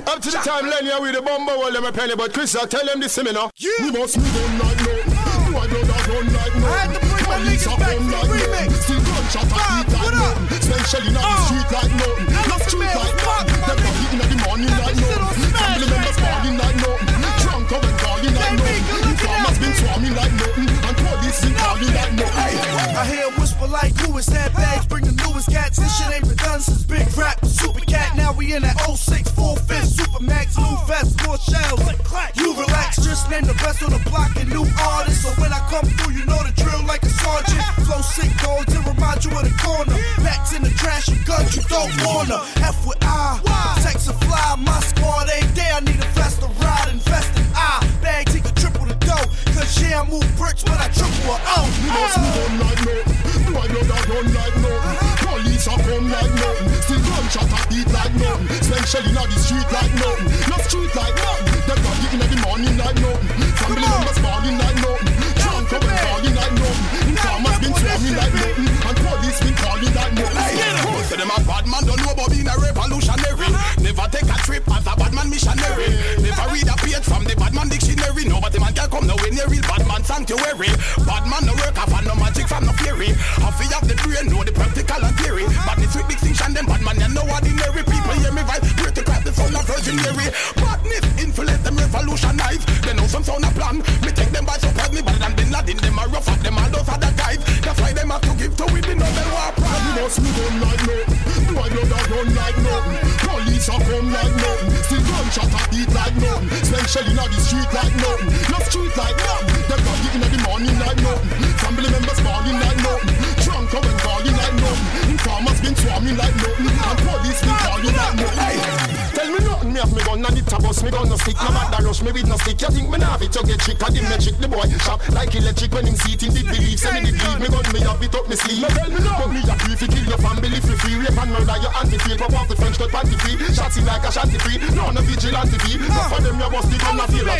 Up to the time Lenny with the bomber will them a penny, but Chris I tell them this seminar. We must move on like no. My brother run like no. I had to bring my niggas back from the remix. Still gunshot at beat like no. Especially in the street like no. Not street like no. Them not hitting at the morning like no. Family members falling like no. Drunk up and calling like no. Farmers been swarming like no. And police been calling like no. I hear a whisper like Lewis, that bags bring the newest cats. This shit ain't been done since Big Rap, Super Cat. Now we in that 06, 4-5, Super Max, new vest, more shells. You relax, just name the best on the block and new artists. So when I come through, you know the drill like a sergeant. Flow sick gold to remind you of the corner. Backs in the trash and guns you don't wanna. F with I, sex and fly, my squad ain't there. I need a faster ride, invest in I. Bag take a triple the dough, cause yeah, I move bricks, but I triple her out. We must move on like no. My brother run like no. Police are come like no. Still gunshot at beat like no. Especially in the street like no. Not street like no. Them not hitting at the morning like no. Family members falling like no. Drunk up and falling like no. Farmers been swarming like no. And police been calling like no. Most of them a bad man, don't know about being a revolutionary. Never take a trip as a bad man missionary. Never read a page from the bad man dictionary. Nobody man can come nowhere near real bad man sanctuary. Bad man no work off and no magic from no theory. Half of the brain know the practical and theory. Badness with distinction, them bad man and no ordinary people hear me vibe. Pray to grab the soul of Virgin Mary. Badness influence them revolutionize. They know some sound a plan. Me take them by surprise, me better than Bin Laden. Them a rough up, them all those other guys. That's why them have to give to with the Nobel War Prize. We must move on like no. My brother run like no. Police are come like no. Still gunshot at beat like no. Especially in the street like no. Not street like no. Them not hitting at the morning like no. Family members falling like no. Drunk up and calling like no. Farmers been swarming like no. And police been calling like no. Tell me nothing, me have me gun and it a bust. Me gun no stick, no matter rush me with no stick. You think me nah have it, you get trick. I did me trick the boy shop like electric when him see it in the belief. Say me the believe, me gun me have it up me sleeve. Me tell me no, but me a free fi kill your family free free. Rape and murder your anti-feel. Pop off the French cut panty free. Shots in like a shanty free. No vigilante fee. No for them you bust the gun and feel like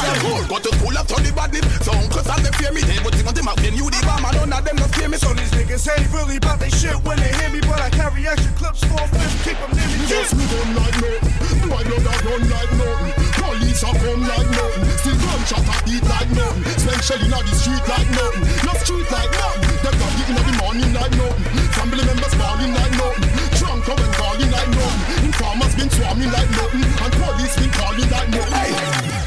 a go to school after the badness. So uncles and they fear me. They would think on them out. Then you the bomb and none of them don't fear me. So these niggas ain't really about they shit when they hear me. But I carry extra clips for 5, keep them near me. Yes, we don't like no. My brother run like no. Police are come like no. Still gunshot at beat like no. Especially in the street like no. Not street like no. Them not hitting at the morning like no. Family members falling like no. Drunk up and calling like no. Farmers been swarming like no. And police been calling like no.